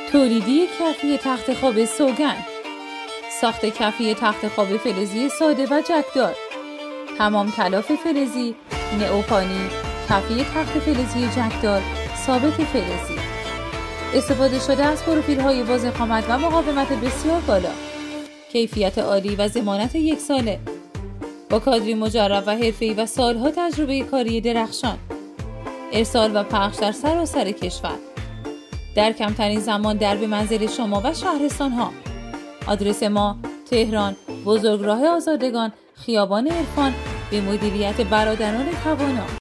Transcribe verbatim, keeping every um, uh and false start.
تولیدی کفی تخت خواب سوگند. ساخت کفی تخت خواب فلزی ساده و جکدار. تمام کلاف فلزی، نئوپانی، کفی تخت فلزی جکدار، ثابت فلزی. استفاده شده از پروفیل‌های واضح قامت و مقاومت بسیار بالا. کیفیت عالی و ضمانت یک ساله. با کادری مجرب و حرفه‌ای و سالها تجربه کاری درخشان. ارسال و پخش در سراسر کشور. در کمترین زمان در به منزل شما و شهرستان ها. آدرس ما: تهران، بزرگراه آزادگان، خیابان عرفان، به مدیریت برادران توانا.